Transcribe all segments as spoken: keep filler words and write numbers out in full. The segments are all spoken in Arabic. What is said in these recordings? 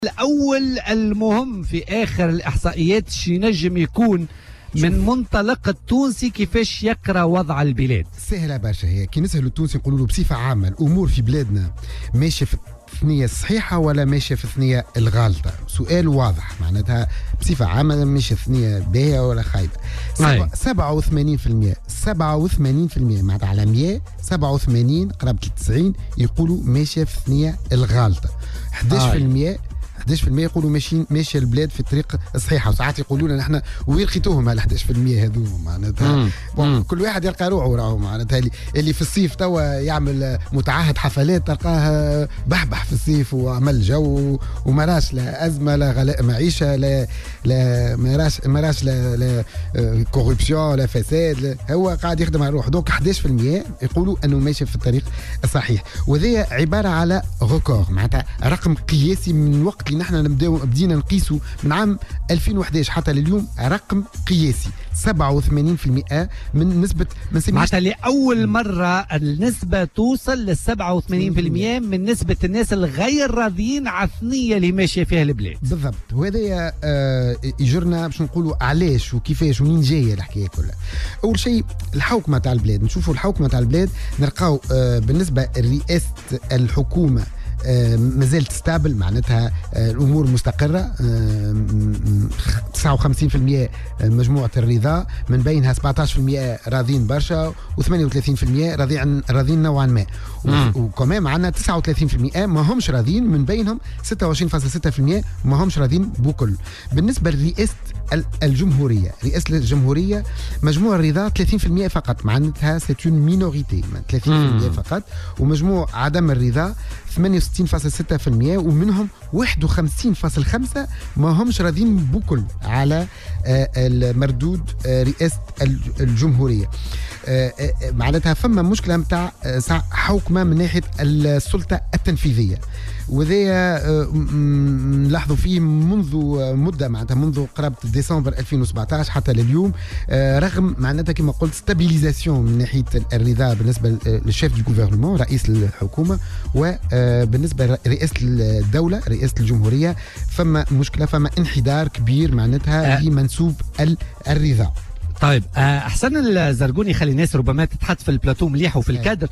الأول المهم في آخر الإحصائيات شي نجم يكون من منطلق التونسي كيفاش يقرأ وضع البلاد؟ سهلة برشا. هي كي نسألوا التونسي نقولوا له بصفة عامة الأمور في بلادنا ماشية في الثنية الصحيحة ولا ماشية في الثنية الغالطة؟ سؤال واضح، معناتها بصفة عامة ماشية الثنية باهية ولا خايبة. سبعة وثمانين بالمئة سبعة وثمانين بالمئة معناتها على مية سبعة وثمانين قرابة تسعين يقولوا ماشية في الثنية الغالطة. أحد عشر بالمئة أحد عشر بالمئة يقولوا ماشيين ماشيه البلاد في الطريق الصحيحه، وساعات يقولوا لنا نحن وين لقيتوهم على أحد عشر بالمئة هذو؟ معناتها كل واحد يلقى روحه راهو، معناتها اللي, اللي في الصيف توا يعمل متعهد حفلات تلقاه بحبح في الصيف وعمل جو وما راش لا ازمه لا غلاء معيشه لا لا ما راش ما راش لا لا كوربسيون لا فساد، هو قاعد يخدم على روحه. دونك أحد عشر بالمئة يقولوا انه ماشي في الطريق الصحيح، وهذا عباره على ريكورد، معناتها رقم قياسي من وقت اللي نحن نبداو بدينا نقيسوا من عام ألفين وأحد عشر حتى لليوم، رقم قياسي سبعة وثمانين بالمئة من نسبة من معناتها لأول مرة النسبة توصل لل سبعة وثمانين بالمئة من نسبة الناس الغير راضيين على الثنية اللي ماشية فيها البلاد. بالضبط، وهذا آه يجرنا باش نقولوا علاش وكيفاش ومنين جاية الحكاية كلها. أول شيء الحوكمة تاع البلاد، نشوفوا الحوكمة تاع البلاد نلقاو آه بالنسبة لرئاسة الحكومة آه مازالت ستابل، معناتها آه الامور مستقره. آه تسعة وخمسين بالمئة مجموعه الرضا، من بينها سبعة عشر بالمئة راضين برشا و38% راضين راضين نوعا ما، وكمان معنا تسعة وثلاثين بالمئة ما همش راضين، من بينهم ستة وعشرين فاصلة ستة بالمئة ما همش راضين بكل. بالنسبه لرئاسه الجمهورية، رئاسة الجمهورية مجموع الرضا ثلاثين بالمئة فقط، معناتها سيت اون مينوريتي ثلاثين بالمئة فقط، ومجموع عدم الرضا ثمانية وستين فاصلة ستة بالمئة، ومنهم واحد وخمسين فاصلة خمسة ما همش راضين بكل على المردود رئاسة الجمهورية. معناتها فما مشكلة متاع حوكمة من ناحية السلطة التنفيذية، وذا نلاحظوا فيه منذ مدة، معناتها منذ قرابة ديسمبر ألفين وسبعة عشر حتى لليوم، رغم معناتها كما قلت ستابيليزاسيون من ناحية الرضا بالنسبة للشيف دو غوفرنمون رئيس الحكومة، وبالنسبة لرئاسة الدولة رئاسة الجمهورية فما مشكلة، فما انحدار كبير معناتها في منسوب الرضا. طيب احسن الزرقوني، خلي الناس ربما تتحط في البلاتو مليح وفي الكادر.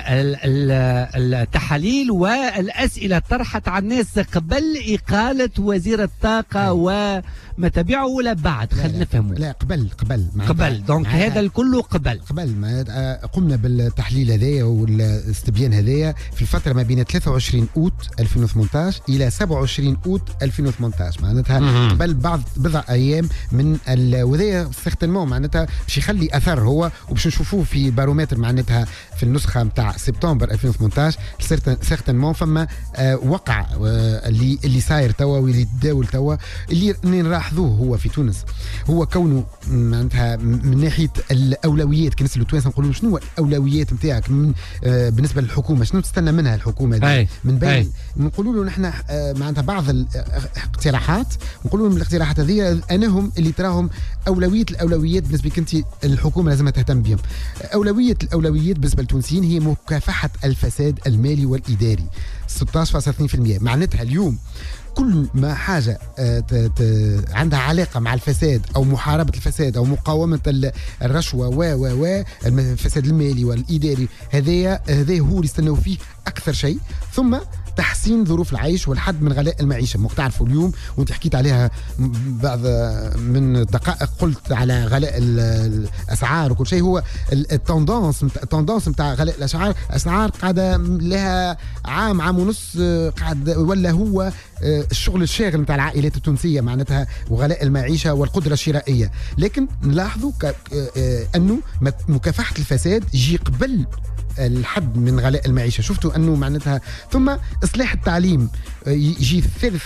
التحاليل والاسئله طرحت على الناس قبل اقاله وزير الطاقه وما تبعه ولا بعد؟ خلينا نفهموا. لا قبل قبل قبل دونك هذا الكل قبل قبل ما قمنا بالتحليل هذايا والاستبيان هذايا في الفتره ما بين ثلاثة وعشرين أوت ألفين وثمانية عشر الى سبعة وعشرين أوت ألفين وثمانية عشر، معناتها قبل بعض بضع ايام من وذايا سيغتينمون معناتها باش يخلي اثر هو، وباش نشوفوه في بارومتر معناتها في النسخه نتاع سبتمبر ألفين وثمانية عشر سيغتينمون فما آه وقع آه اللي اللي صاير توا واللي يتداول توا اللي نلاحظوه هو في تونس، هو كونه معناتها من ناحيه الاولويات. كي نسالوا التوانسه نقولوا شنو الاولويات نتاعك من آه بالنسبه للحكومه، شنو تستنى منها الحكومه دي؟ من بين نقولوا له نحن آه معناتها بعض الاقتراحات، نقولوا لهم الاقتراحات هذه انهم اللي تراهم اولويه الاولويات بالنسبه كنت الحكومه لازم تهتم بهم. اولويه الاولويات بالنسبه للتونسيين هي مكافحه الفساد المالي والاداري ستة عشر فاصلة اثنين بالمئة، معناتها اليوم كل ما حاجة عندها علاقة مع الفساد أو محاربة الفساد أو مقاومة الرشوة و و و الفساد المالي والإداري، هذا هذا هو اللي يستنوا فيه أكثر شيء، ثم تحسين ظروف العيش والحد من غلاء المعيشة. ممكن تعرفوا اليوم وانت حكيت عليها بعض من دقائق، قلت على غلاء الأسعار وكل شيء، هو التندانس التندانس نتاع غلاء الأسعار الأسعار قاعدة لها عام عام ونص قاعد، ولا هو الشغل الشاغل نتاع العائلات التونسية معناتها وغلاء المعيشة والقدرة الشرائية. لكن نلاحظوا أنه مكافحة الفساد يجي قبل الحد من غلاء المعيشة. شفتوا أنه معناتها ثم إصلاح التعليم يجي ثالث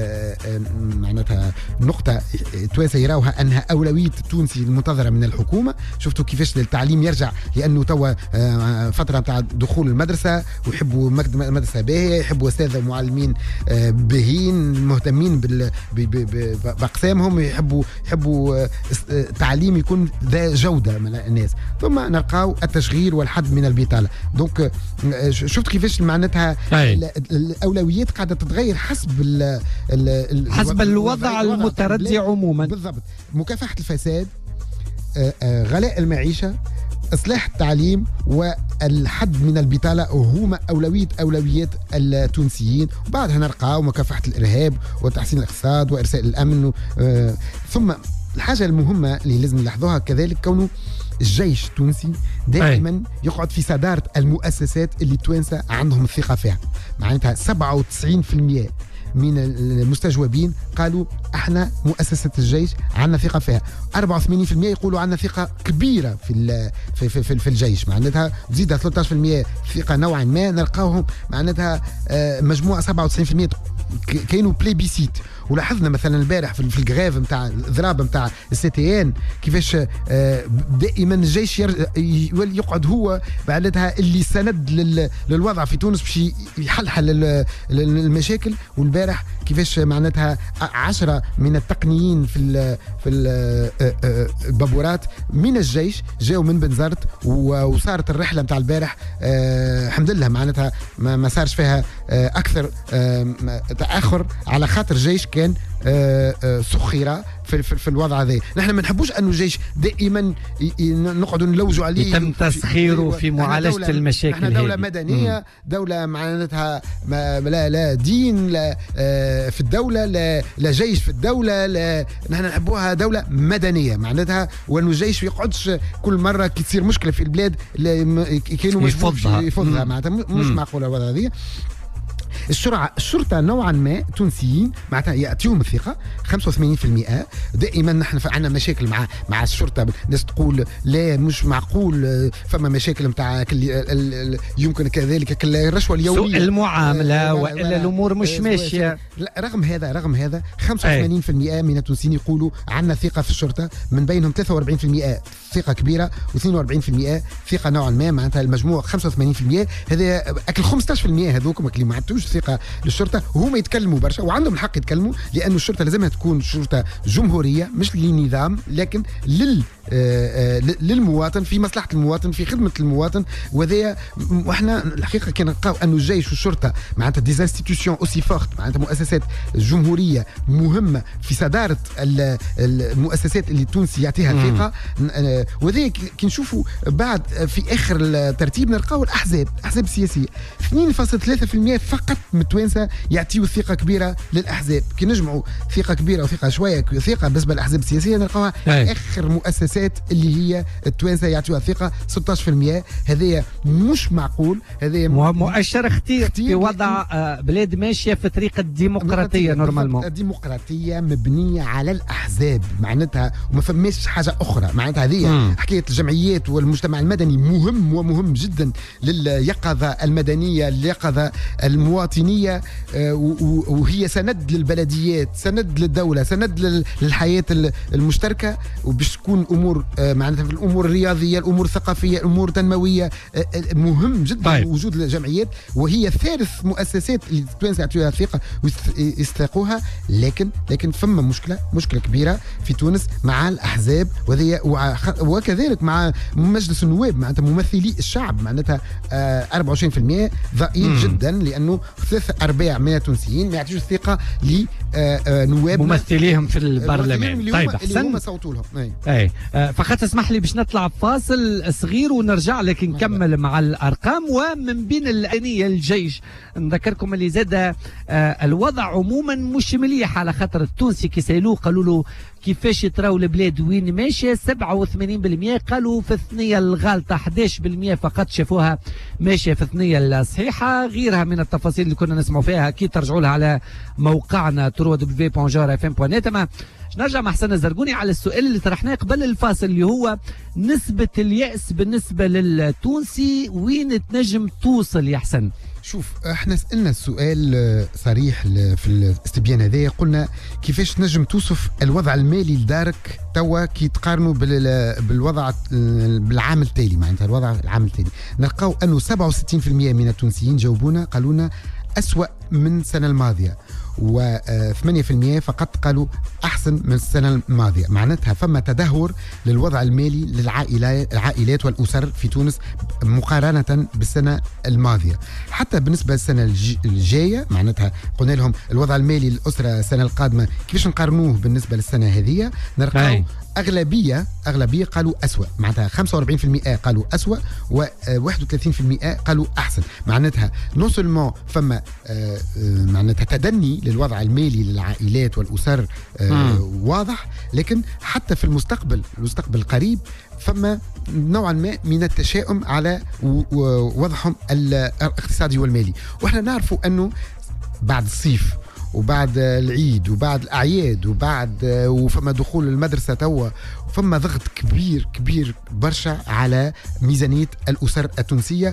معناتها نقطة توانسة يراوها أنها أولوية التونسي المنتظرة من الحكومة. شفتوا كيفاش التعليم يرجع، لأنه توا فترة نتاع دخول المدرسة ويحبوا مدرسة باهية، يحبوا أستاذ ومعلمين باهين مهتمين بال باقسامهم، يحبوا يحبوا تعليم يكون ذا جوده من الناس. ثم نلقاو التشغيل والحد من البطاله. دونك شفت كيفاش معناتها الاولويات قاعده تتغير حسب ال ال حسب الوضع المتردي عموما. بالضبط. مكافحه الفساد، غلاء المعيشه، إصلاح التعليم والحد من البطالة هما أولوية أولويات التونسيين. وبعدها نلقاو مكافحة الإرهاب وتحسين الاقتصاد وإرساء الأمن. آه ثم الحاجة المهمة اللي لازم نلاحظوها كذلك كونه الجيش التونسي دائما يقعد في صدارة المؤسسات اللي التوانسة عندهم الثقة فيها. معناتها سبعة وتسعين بالمئة من المستجوبين قالوا احنا مؤسسة الجيش عندنا ثقة فيها. أربعة وثمانين بالمئة يقولوا عندنا ثقة كبيرة في في في, في الجيش. معناتها تزيد ثلاثة عشر بالمئة ثقة نوعا ما. نلقاوهم معناتها مجموعة سبعة وتسعين بالمئة كانوا بليبيسيت. ولاحظنا مثلا البارح في الغراف نتاع الضرابه نتاع السي تي ان كيفاش دائما الجيش يقعد هو بعدها اللي سند للوضع في تونس باش يحلحل المشاكل. والبارح كيفاش معناتها عشرة من التقنيين في ال في البابورات من الجيش جاوا من بنزرت. وصارت الرحله نتاع البارح الحمد لله معناتها ما صارش فيها اكثر تاخر على خاطر الجيش كان سخيرة في, في, في الوضع هذا. نحن ما نحبوش أنه الجيش دائما نقعدوا نلوجوا عليه يتم تسخيره في معالجة دولة المشاكل. نحن دولة هذه. مدنية مم. دولة معناتها لا, لا دين لا في الدولة لا, لا جيش في الدولة لا. نحن نحبوها دولة مدنية معناتها. وأنه الجيش يقعدش كل مرة كي تصير مشكلة في البلاد كانوا يفضها يفضها معناتها مش معقولة الوضع هذه. الشرعة الشرطة نوعا ما تونسيين معناتها يأتيهم الثقة خمسة وثمانين بالمئة. دائما نحن عندنا مشاكل مع مع الشرطة. الناس تقول لا مش معقول فما مشاكل نتاع يمكن كذلك الرشوة اليومية سوء المعاملة وإلا الأمور مش ماشية. لا رغم هذا رغم هذا خمسة وثمانين بالمئة من التونسيين يقولوا عندنا ثقة في الشرطة. من بينهم ثلاثة وأربعين بالمئة ثقة كبيرة واثنين وأربعين بالمئة ثقة نوعا ما. معناتها المجموع خمسة وثمانين بالمئة. هذا أكل خمسة عشر بالمئة هذوك اللي ما عندوش ثقة للشرطة وهم يتكلموا برشا وعندهم الحق يتكلموا لأنه الشرطة لازمها تكون شرطة جمهورية مش للنظام لكن لل للمواطن في مصلحة المواطن في خدمة المواطن. وذا واحنا الحقيقة كان نلقاو أنه الجيش والشرطة معناتها دي انستيتيوشن اوسي فورت معناتها مؤسسات جمهورية مهمة في صدارة المؤسسات اللي التونسي يعطيها ثقة. وذا كي نشوفوا بعد في آخر الترتيب نلقاو الأحزاب أحزاب سياسية اثنين فاصلة ثلاثة بالمئة فقط من التوانسة يعطيوا ثقة كبيرة للأحزاب. كي نجمعوا ثقة كبيرة وثقة شوية ثقة بالنسبة للأحزاب السياسية نلقاوها آخر مؤسسات اللي هي التوانسة يعطيوها ثقة ستة عشر بالمئة. هذا مش معقول. هذا مؤشر خطير في وضع بلاد ماشية في طريق الديمقراطية. نورمالمون الديمقراطية مبنية على الأحزاب معناتها وما فماش حاجة أخرى. معناتها هذه حكاية الجمعيات والمجتمع المدني مهم ومهم جدا لليقظة المدنية اليقظة المواطنية. وهي سند للبلديات سند للدولة سند للحياة المشتركة وباش تكون أمور معناتها في الأمور الرياضية الأمور الثقافية الأمور التنموية مهم جدا. طيب. وجود الجمعيات وهي ثالث مؤسسات اللي التوانسة يعطيوها الثقة ويستحقوها. لكن لكن فما مشكلة مشكلة كبيرة في تونس مع الأحزاب وكذلك مع مجلس النواب معناتها ممثلي الشعب معناتها أربعة وعشرين بالمئة ضئيل جدا لأنه ثلاث أرباع من التونسيين ما يعطيوش الثقة لنواب ممثليهم في البرلمان. طيب اللي هم صوتوا لهم. اي, أي. آه فقط اسمح لي باش نطلع فاصل صغير ونرجع لك نكمل مع الارقام. ومن بين الانيه الجيش نذكركم اللي زاد آه الوضع عموما مش مليح على خاطر التونسي كي سالوه قالوا له كيفاش يتراو البلاد وين ماشيه. سبعة وثمانين بالمئة قالوا في الثنيه الغالطه أحد عشر بالمئة فقط شافوها ماشيه في الثنيه الصحيحه. غيرها من التفاصيل اللي كنا نسمعوا فيها اكيد ترجعوا لها على موقعنا دبليو دبليو بوان جار اف ام بوان نت. نرجع مع حسن الزرقوني على السؤال اللي طرحناه قبل الفاصل اللي هو نسبة اليأس بالنسبة للتونسي وين تنجم توصل يا حسن؟ شوف احنا سألنا السؤال صريح في الاستبيان هذا قلنا كيفاش تنجم توصف الوضع المالي لدارك توا كي تقارنوا بالوضع بالعام التالي معناتها الوضع العام التالي. نلقاو انه سبعة وستين بالمئة من التونسيين جاوبونا قالوا لنا أسوأ من السنة الماضية وثمانية بالمئة فقط قالوا أحسن من السنة الماضية. معناتها فما تدهور للوضع المالي للعائلات العائلات والأسر في تونس مقارنة بالسنة الماضية. حتى بالنسبة للسنة الجاية معناتها قلنا لهم الوضع المالي للأسرة السنة القادمة كيفاش نقارنوه بالنسبة للسنة هذه، نلقاو أغلبية أغلبية قالوا أسوأ. معناتها خمسة وأربعين بالمئة قالوا أسوأ وواحد وثلاثين بالمئة قالوا أحسن. معناتها نون سولمون فما معناتها تدني للوضع المالي للعائلات والأسر واضح، لكن حتى في المستقبل المستقبل القريب فما نوعا ما من التشاؤم على وضعهم الاقتصادي والمالي. وإحنا نعرفوا أنه بعد الصيف وبعد العيد وبعد الأعياد وبعد وفما دخول المدرسة توا وفما ضغط كبير كبير برشا على ميزانية الأسر التونسية،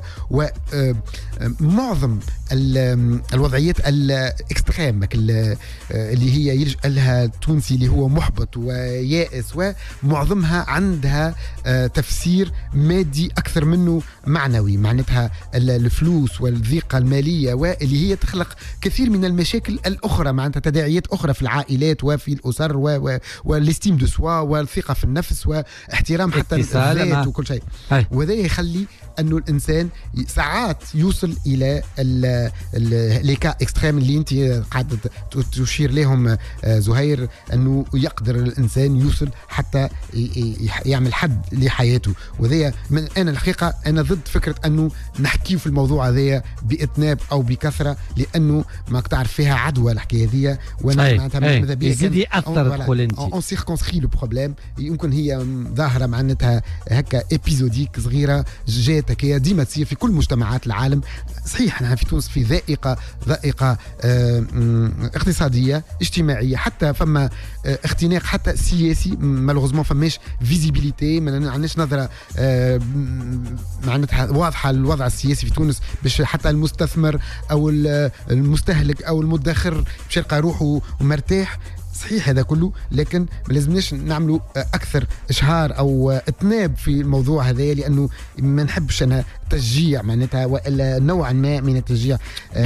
ومعظم الوضعيات الاكستريم اللي هي يلجأ لها التونسي اللي هو محبط ويائس ومعظمها عندها تفسير مادي أكثر منه معنوي. معناتها الفلوس والضيقة المالية واللي هي تخلق كثير من المشاكل الأخرى، معناتها تداعيات أخرى في العائلات وفي الأسر والاستيم دو سوا والثقة في النفس واحترام حتى الذات وكل شيء. وهذا يخلي أنه الإنسان ساعات يوصل إلى ليكا إكستريم اللي أنت قاعدة تشير لهم زهير، أنه يقدر الإنسان يوصل حتى يعمل حد لحياته. وذي من أنا الحقيقة أنا ضد فكرة أنه نحكي في الموضوع هذا بإتناب أو بكثرة، لأنه ما تعرف فيها عدوى الحكاية هذه. وأنا معناتها ماذا بيا يزيد أكثر تقول أنت أون سيركونسكري لو بروبليم. يمكن هي ظاهرة معناتها هكا إبيزوديك صغيرة جات هكايا ديما تصير في كل مجتمعات العالم. صحيح نحن في تونس في ذائقة ذائقة اه اقتصادية اجتماعية، حتى فما اه اختناق حتى سياسي مالوغوزمون فماش فيزيبيليتي، ما عندناش نظرة اه معناتها واضحة الوضع السياسي في تونس باش حتى المستثمر أو المستهلك أو المدخر باش يلقى روحه ومرتاح. صحيح هذا كله، لكن ما لازمناش نعملوا اكثر اشهار او اتناب في الموضوع هذا، لانه ما نحبش انا تشجيع معناتها والا نوعا ما من التشجيع.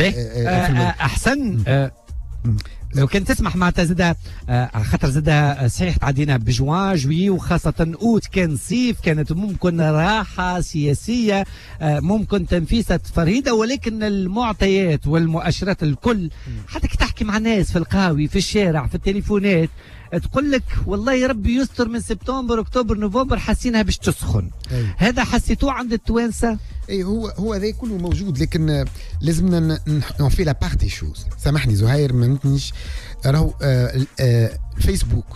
احسن لو كنت تسمح معناتها زادة على خاطر زادة صحيح تعدينا بجوان جوي وخاصة اوت كان صيف، كانت ممكن راحة سياسية ممكن تنفيسة فريدة، ولكن المعطيات والمؤشرات الكل حتى كي تحكي مع ناس في القهاوي في الشارع في التليفونات تقول لك والله يا ربي يستر من سبتمبر اكتوبر نوفمبر حاسينها باش تسخن. أي. هذا حسيتوه عند التوانسه؟ اي هو هو هذا كله موجود، لكن لازمنا نفي لا بارتي شوز. سامحني زهير ما نتنيش راهو فيسبوك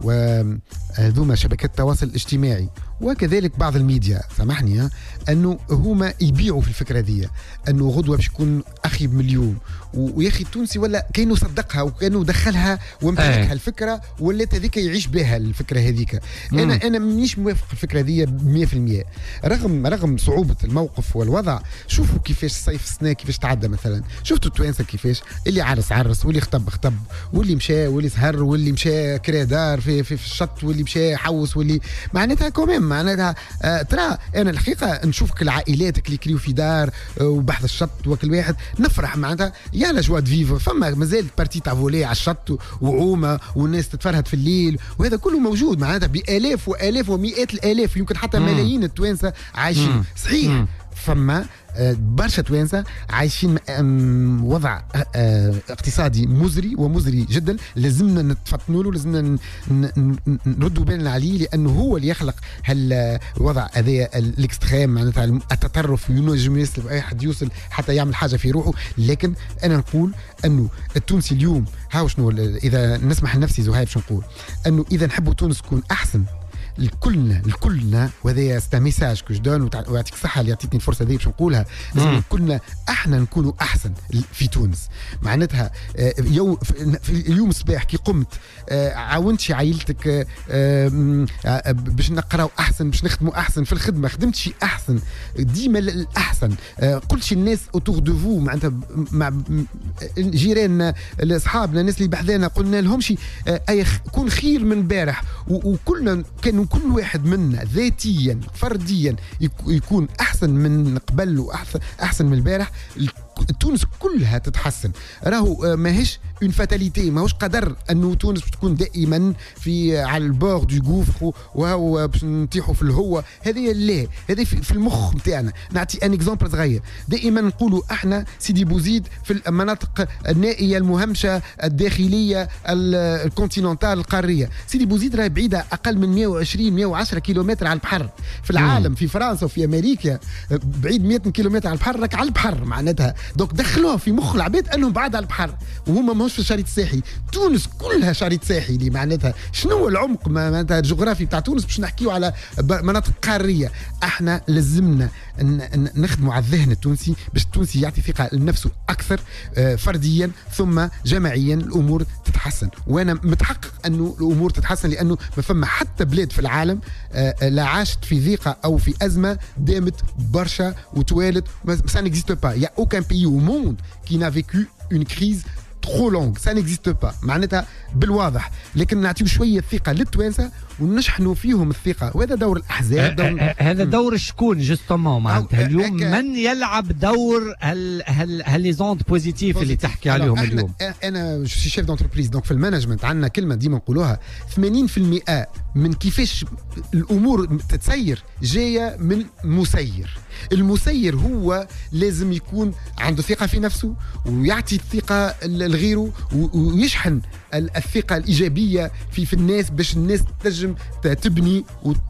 وهذوما شبكات التواصل الاجتماعي وكذلك بعض الميديا سامحني انه هما يبيعوا في الفكره دي انه غدوه باش يكون اخي بمليون، ويا اخي التونسي ولا كانه صدقها وكانه دخلها وامتلكها الفكره ولات هذيك يعيش بها الفكره هذيك. انا انا مانيش موافق الفكره دي مية بالمية رغم رغم صعوبه الموقف والوضع. شوفوا كيفاش الصيف السنه كيفاش تعدى مثلا، شفتوا التوانسه كيفاش اللي عرس عرس واللي خطب خطب واللي مشى واللي سهر واللي مشى كرا دار في, في, في الشط واللي مشى حوس واللي معناتها كوميم معناتها آه ترى انا الحقيقه نشوفك العائلات اللي كريو في دار آه وبحث الشط وكل واحد نفرح معناتها يا لا جوا فيفر. فما مازال بارتي تاع فولي على الشط وعومه والناس تتفرهد في الليل وهذا كله موجود معناتها بالاف والاف ومئات الالاف يمكن حتى ملايين التوانسه عايشين. صحيح مم. فما برشا توانسه عايشين وضع اقتصادي مزري ومزري جدا، لازمنا نتفطنوا له، لازمنا نردوا بالنا عليه، لانه هو اللي يخلق هالوضع هذا الاكستريم معناتها التطرف ينجم يسلب اي حد يوصل حتى يعمل حاجه في روحه. لكن انا نقول انه التونسي اليوم هاو شنو اذا نسمح لنفسي زهير باش نقول انه اذا نحبوا تونس تكون احسن الكلنا الكلنا وهذا ستا ميساج كو جدون ويعطيك الصحه اللي عطيتني الفرصه دي باش نقولها. لازم كلنا احنا نكونوا احسن في تونس. معناتها يوم في اليوم الصباح كي قمت عاونتش عائلتك باش نقراو احسن باش نخدموا احسن في الخدمه، خدمت شيء احسن ديما الاحسن. قلت شي الناس اوتور دو فو معناتها مع جيراننا اصحابنا الناس اللي بحذانا قلنا لهم شي اي كون خير من البارح، وكلنا كانوا كل واحد منا ذاتيا فرديا يكون احسن من قبل واحسن احسن من البارح. تونس كلها تتحسن. راهو ماهيش اون فاتاليتي، ماهوش قدر انه تونس تكون دائما في على البور دو غوفر وهو باش نطيحوا في الهوة. هذه لا، هذه في المخ نتاعنا. نعطي ان اكزامبل صغير. دائما نقولوا احنا سيدي بوزيد في المناطق النائيه المهمشه الداخليه الكونتيننتال القاريه. سيدي بوزيد راهي بعيده اقل من مئة وعشرين مئة وعشرة كيلومتر على البحر. في العالم في فرنسا وفي امريكا بعيد مئة كيلومتر على البحر، راك على البحر معناتها. دونك دخلوها في مخ العباد انهم بعاد على البحر وهم ماهوش في الشريط الساحلي. تونس كلها شريط ساحلي معناتها. شنو العمق معناتها الجغرافي بتاع تونس باش نحكيو على مناطق قاريه؟ احنا لازمنا نخدموا على الذهن التونسي باش التونسي يعطي ثقه لنفسه اكثر فرديا ثم جماعيا الامور تتحسن. وانا متحقق انه الامور تتحسن لانه ما فما حتى بلاد في العالم لا عاشت في ضيقه او في ازمه دامت برشا وتوالت. ça n'existe pas. Il y a aucun pays au monde qui n'a vécu une crise trop longue. ça n'existe pas. معناتها بالواضح. لكن نعطيو شويه ثقه للتوانسه ونشحنوا فيهم الثقه، وهذا دور الاحزاب. دور هذا دور شكون جوستومون معناتها اليوم؟ من يلعب دور هال هال هاللي زوند بوزيتيف اللي تحكي عليهم اليوم؟ انا جو سي شيف دونتربريز، دونك في المانجمنت عندنا كلمه ديما نقولوها ثمانين بالمئة من كيفاش الامور تتسير جايه من مسير. المسير هو لازم يكون عنده ثقه في نفسه ويعطي الثقه لغيره ويشحن الثقه الايجابيه في في الناس باش الناس تنجم تبني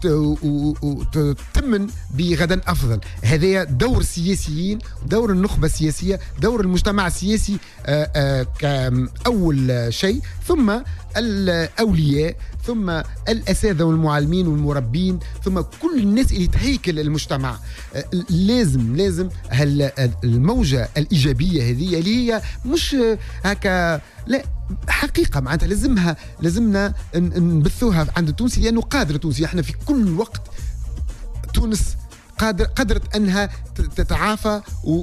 وتتمن بغدا افضل. هذا دور السياسيين، دور النخبه السياسيه، دور المجتمع السياسي كاول شيء، ثم الاولياء، ثم الاساتذه والمعلمين والمربين، ثم كل الناس اللي تهيكل المجتمع. لازم لازم الموجه الايجابيه هذه اللي هي مش هكا، لا حقيقه معناتها لازمها لازمنا نبثوها عند التونسي، لانه قادر التونسي. احنا في كل وقت تونس قادر قدرت انها تتعافى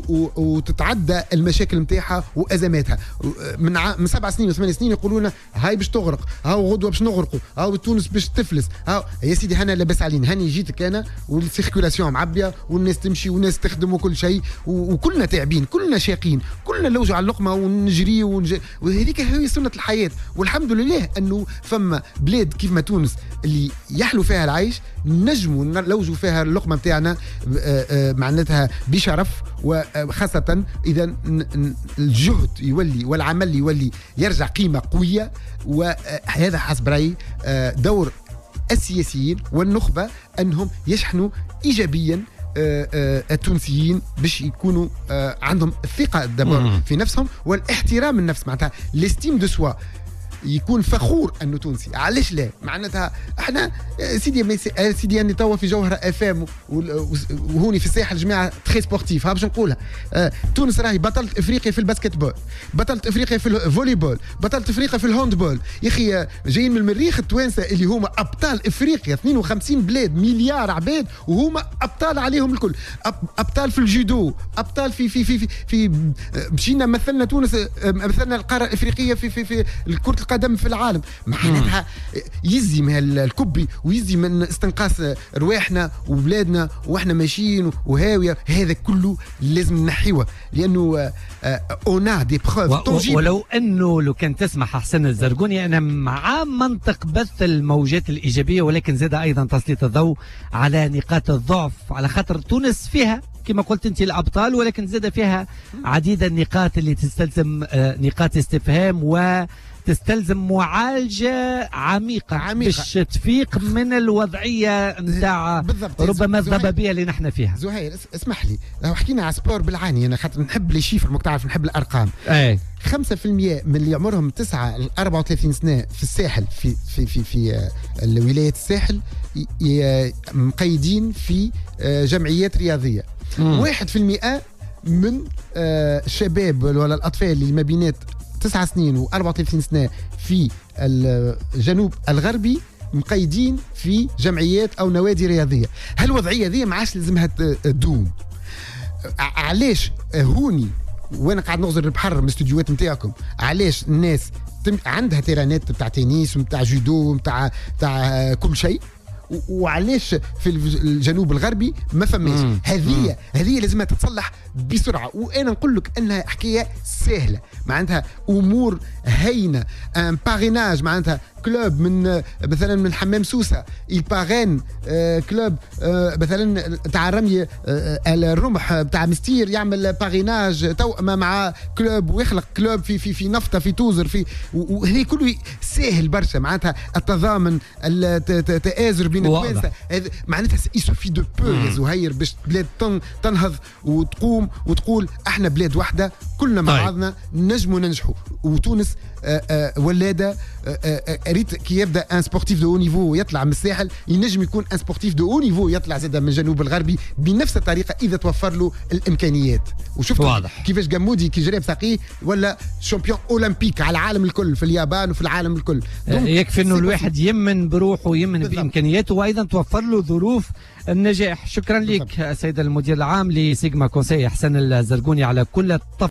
وتتعدى المشاكل نتاعها وازماتها. من ع... من سبع سنين وثمان سنين يقولون هاي باش تغرق، هاو غدوه باش نغرقوا، هاو تونس باش تفلس، هاو يا سيدي هنا لاباس علينا، هاني جيتك انا والسيركولاسيون معبيه والناس تمشي والناس تخدم وكل شيء، وكلنا تعبين، كلنا شاقين، كلنا نلوجوا على اللقمه ونجري ونج... وهذيك هي سنه الحياه. والحمد لله انه فما بلاد كيف ما تونس اللي يحلو فيها العيش نجموا نلوجوا فيها اللقمه نتاعنا معناتها بشرف، وخاصة إذا الجهد يولي والعمل يولي يرجع قيمة قوية. وهذا حسب رأيي دور السياسيين والنخبة أنهم يشحنوا إيجابيا التونسيين باش يكونوا عندهم الثقة دابا في نفسهم والاحترام النفس، معناتها ليستيم دو سوا، يكون فخور انه تونسي. علاش لا؟ معناتها احنا سيدي سيدي اني توا في جوهره افام وهوني في الساحل جماعه تري سبورتيف، ها باش نقولها. اه تونس راهي بطلة افريقيا في الباسكت بول، بطلة افريقيا في الفولي بول، بطلة افريقيا في الهاند بول. يا اخي جايين من المريخ التوانسه اللي هما ابطال افريقيا، اثنين وخمسين بلاد مليار عباد وهما ابطال عليهم الكل. ابطال في الجودو، ابطال في في في في, في مشينا مثلنا تونس، مثلنا القاره الافريقيه في في في الكره قدم في العالم. معناتها يزي من الكبي ويزي من استنقاص رواحنا وبلادنا واحنا ماشيين وهاويه. هذا كله لازم نحيوه لانه اونا دي بروف. ولو انه لو كان تسمح حسن الزرقوني انا مع منطق بث الموجات الايجابيه، ولكن زاد ايضا تسليط الضوء على نقاط الضعف، على خاطر تونس فيها كما قلت انت الابطال، ولكن زاد فيها عديد النقاط اللي تستلزم نقاط استفهام و تستلزم معالجة عميقة, عميقة. باش تفيق من الوضعية نتاع ربما الضبابية اللي نحن فيها. زهير اسمح لي، لو حكينا على سبور بالعاني انا خاطر نحب لي شيفر، ماك تعرف نحب الارقام. اي خمسة بالمئة من اللي عمرهم تسعة ل أربعة وثلاثين سنة في الساحل، في في في في الولايات الساحل مقيدين في جمعيات رياضية. واحد في المئة من الشباب ولا الأطفال اللي ما بينات تسع سنين وأربعة وثلاثين سنة في الجنوب الغربي مقيدين في جمعيات أو نوادي رياضية. هالوضعية ذي ما عادش لازمها تدوم. علاش هوني وانا قاعد نغزر البحر من الاستوديوهات نتاعكم، علاش الناس عندها تيرانات بتاع تنس ومتاع جودو ومتاع تاع كل شيء، وعلاش في الجنوب الغربي ما فماش. هذه هذه لازمها تتصلح بسرعه. وانا نقول لك انها حكايه سهله معناتها امور هينه. ان باريناج معناتها كلوب من مثلا من حمام سوسه يبارين آه كلوب آه مثلا تاع رمي آه الرمح بتاع مستير يعمل باريناج توأمه مع كلوب ويخلق كلوب في في في نفطه في توزر في. وهذه كله سهل برشا معناتها التضامن التآزر بين التوانسه معناتها يسوفي دو بو يا زهير باش بلاد تنهض وتقوم وتقول احنا بلاد واحده كلنا مع بعضنا نجموا ننجحوا. وتونس آآ آآ ولاده ريت كي يبدا ان سبورتيف دو او نيفو يطلع من الساحل ينجم يكون ان سبورتيف دو او نيفو يطلع زاده من الجنوب الغربي بنفس الطريقه اذا توفر له الامكانيات. وشفت كيفاش جمودي كي جرى بساقيه ولا شامبيون اولمبيك على العالم الكل في اليابان وفي العالم الكل. يكفي انه الواحد يمن بروحه ويمن بامكانياته وايضا توفر له ظروف النجاح. شكرا لك سيد المدير العام لسيجما كونسي حسن الزرقوني على كل